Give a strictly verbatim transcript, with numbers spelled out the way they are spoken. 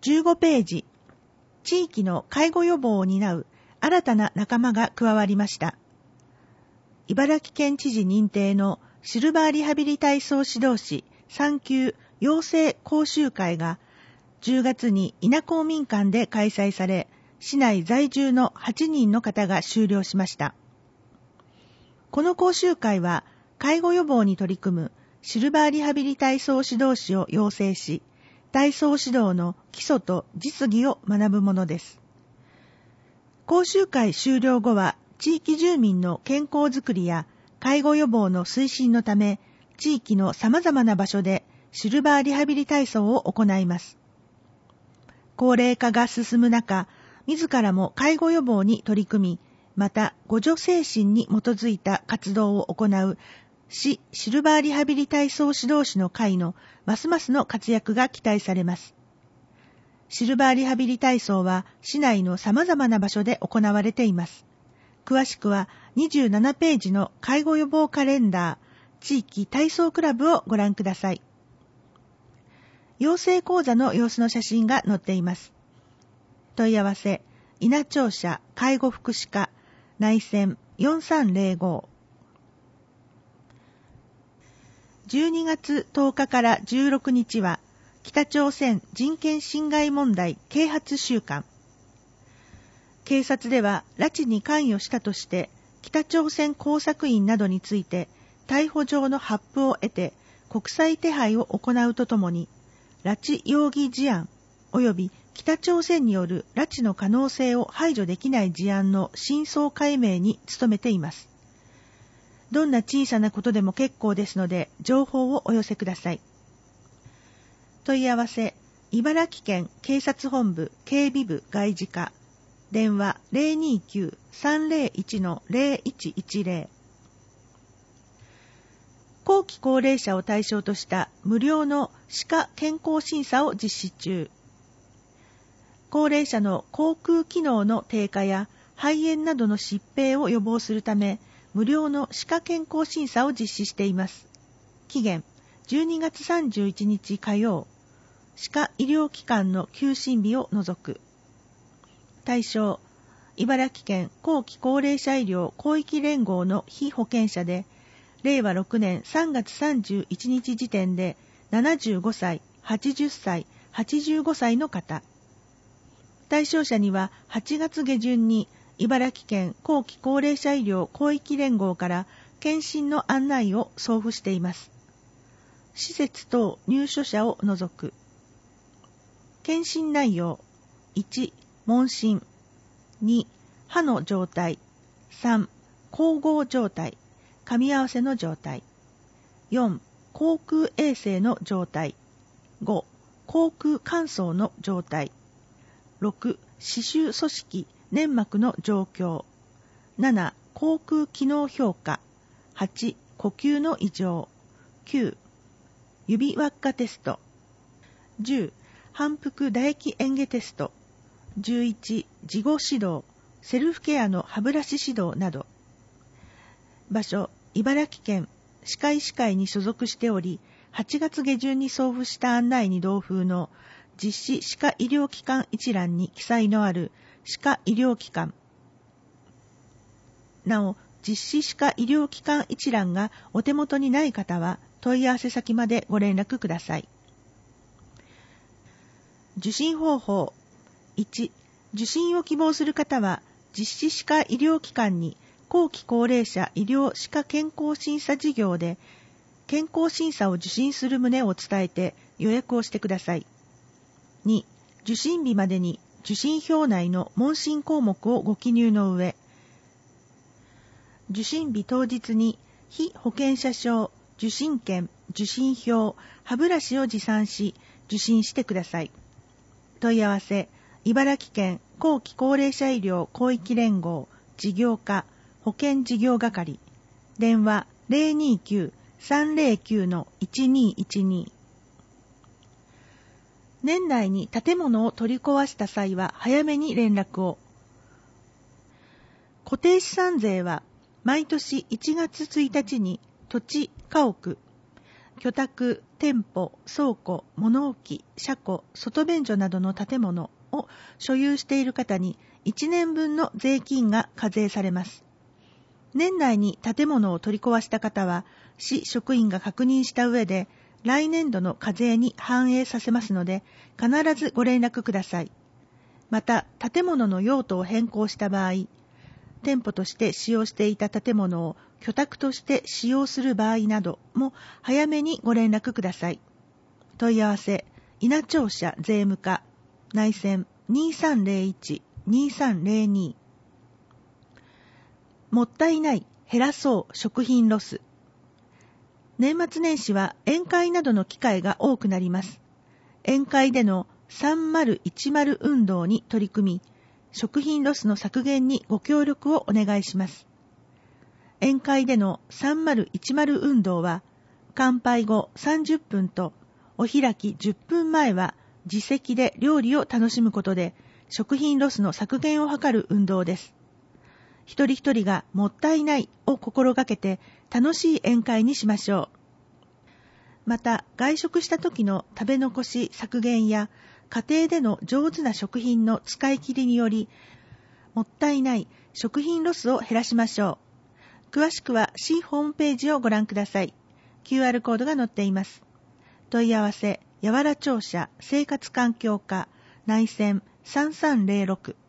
じゅうごページ、地域の介護予防を担う新たな仲間が加わりました。茨城県知事認定のシルバーリハビリ体操指導士さん級養成講習会がじゅうがつに稲公民館で開催され、市内在住のはちにんの方が修了しました。この講習会は介護予防に取り組むシルバーリハビリ体操指導士を養成し、体操指導の基礎と実技を学ぶものです。講習会終了後は地域住民の健康づくりや介護予防の推進のため、地域の様々な場所でシルバーリハビリ体操を行います。高齢化が進む中、自らも介護予防に取り組み、また互助精神に基づいた活動を行う市シルバーリハビリ体操指導士の会のますますの活躍が期待されます。シルバーリハビリ体操は市内の様々な場所で行われています。詳しくはにじゅうななページの介護予防カレンダー、地域体操クラブをご覧ください。養成講座の様子の写真が載っています。問い合わせ、稲庁舎介護福祉課内線よんさんゼロご。じゅうにがつとおかからじゅうろくにちは北朝鮮人権侵害問題啓発週間。警察では拉致に関与したとして北朝鮮工作員などについて逮捕状の発布を得て国際手配を行うとともに、拉致容疑事案及び北朝鮮による拉致の可能性を排除できない事案の真相解明に努めています。どんな小さなことでも結構ですので、情報をお寄せください。問い合わせ、茨城県警察本部警備部外事課電話 ゼロにきゅう さんゼロいち ゼロいちいちゼロ。後期高齢者を対象とした無料の歯科健康診査を実施中。高齢者の口腔機能の低下や肺炎などの疾病を予防するため、無料の歯科健康診査を実施しています。期限じゅうにがつさんじゅういちにち火曜。歯科医療機関の休診日を除く。対象、茨城県後期高齢者医療広域連合の被保険者で、れいわろくねんさんがつさんじゅういちにち時点でななじゅうごさい、はちじゅっさい、はちじゅうごさいの方。対象者にははちがつげじゅんに茨城県後期高齢者医療広域連合から検診の案内を送付しています。施設等入所者を除く。検診内容、いち、問診、に、歯の状態、さん、咬合状態、噛み合わせの状態、よん、口腔衛生の状態、ご、口腔乾燥の状態、ろく、歯周組織、粘膜の状況、なな、口腔機能評価、はち、呼吸の異常、きゅう、指輪っかテスト、じゅう、反復唾液嚥下テスト、じゅういち、事後指導、セルフケアの歯ブラシ指導など。場所、茨城県歯科医師会に所属しており、はちがつげじゅんに送付した案内に同封の実施歯科医療機関一覧に記載のある歯科医療機関。なお、実施歯科医療機関一覧がお手元にない方は問い合わせ先までご連絡ください。受診方法。いち、受診を希望する方は実施歯科医療機関に後期高齢者医療歯科健康審査事業で健康審査を受診する旨を伝えて予約をしてください。に、受診日までに受診票内の問診項目をご記入の上、受診日当日に被保険者証、受診券、受診票、歯ブラシを持参し受診してください。問い合わせ、茨城県後期高齢者医療広域連合事業課保健事業係電話 ゼロにきゅう さんゼロきゅう いちにいちに。年内に建物を取り壊した際は早めに連絡を。固定資産税は毎年いちがつついたちに土地、家屋、 居宅、店舗、倉庫、物置、車庫、外便所などの建物を所有している方にいちねんぶんの税金が課税されます。年内に建物を取り壊した方は、市職員が確認した上で、来年度の課税に反映させますので、必ずご連絡ください。また、建物の用途を変更した場合、店舗として使用していた建物を居宅として使用する場合なども早めにご連絡ください。問い合わせ、稲庁舎税務課、内線 にさんぜろいち にさんぜろに。もったいない、減らそう食品ロス。年末年始は宴会などの機会が多くなります。宴会でのさんまるいちまる運動に取り組み、食品ロスの削減にご協力をお願いします。宴会でのさんまるいちまる運動は、乾杯後さんじゅっぷんとお開きじゅっぷんまえは自席で料理を楽しむことで、食品ロスの削減を図る運動です。一人一人がもったいないを心がけて楽しい宴会にしましょう。また、外食した時の食べ残し削減や家庭での上手な食品の使い切りにより、もったいない食品ロスを減らしましょう。詳しくは市ホームページをご覧ください。キューアール コードが載っています。問い合わせ、やわら庁舎生活環境課、内線さんさんぜろろく。